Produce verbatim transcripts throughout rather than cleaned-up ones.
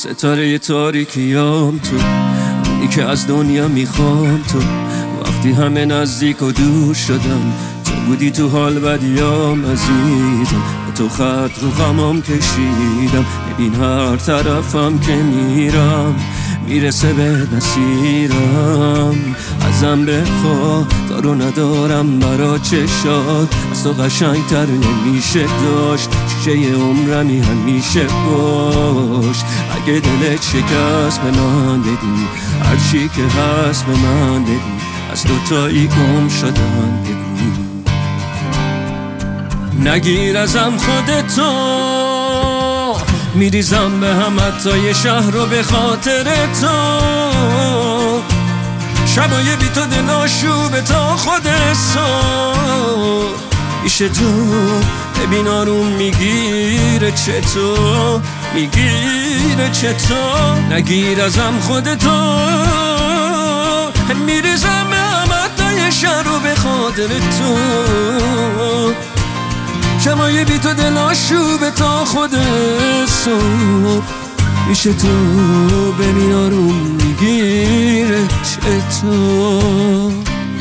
ستاره تاریکیام تو، اونی که از دنیا میخوام تو. وقتی همه نزدیک و دور شدن، تو بودی تو حال بدیام عزیزم. با تو خط رو غمام کشیدم، ببین هر طرفم که میرم میرسه به مسیرم. ازم بخوا دارو ندارم برا چشات، از تو قشنگ تر نمیشه داشت. شیشه عمرمی همیشه باش. اگه دلت شکست به من بگو، هرچی که هست به من بگو. از دوتایی گم شدن بگو. نگیر ازم خودتو، میریزم به هم حتی یه شهر رو به خاطر تو. شبای بی تو دل آشوبه تا خود صبح. پیش تو ببین آروم میگیره چطور، میگیره چطور. نگیر ازم خودتو، میریزم به هم حتی یه شهر رو به خاطر تو. شبای بی تو دل آشوبه تا خود صبح. پیش تو ببین آروم میگیره چطور.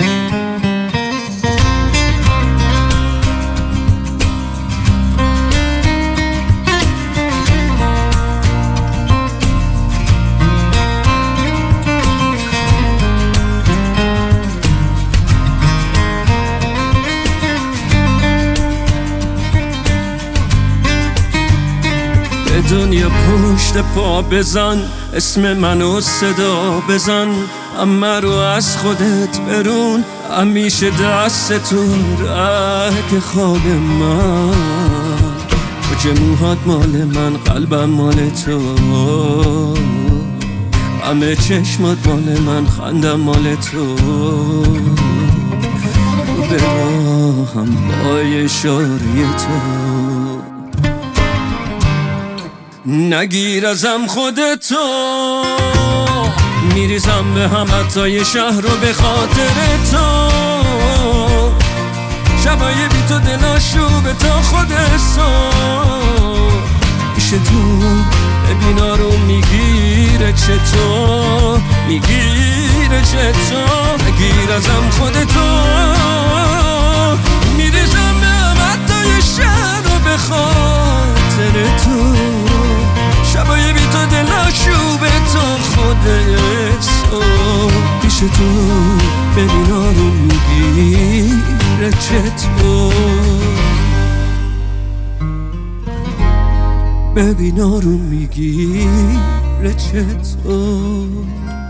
دنیا پشت پا بزن، اسم منو صدا بزن. اما رو از خودت برون، همیشه دست تو ره خواب من. کجا موهات مال من، قلبم مال تو. همه چشمات مال من، خندم مال تو. به راهم با اشاره تو. نگیر ازم خودتو، میریزم به هم حتی یه شهر رو به خاطر تو. شبای بی تو دل آشوبه تا خود صبح. پیش تو ببین آروم میگیره چطور، میگیره چطور. نگیر ازم خودتو، میریزم به هم حتی یه شهر رو به خاطر تو. شبای بی تو دل آشوبه تا خودت صبح. پیش تو ببین آروم میگیره چطور، ببین آروم میگیره چطور.